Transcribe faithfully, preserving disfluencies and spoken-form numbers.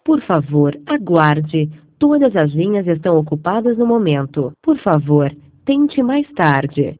Por favor, aguarde. Todas as linhas estão ocupadas no momento. Por favor, tente mais tarde.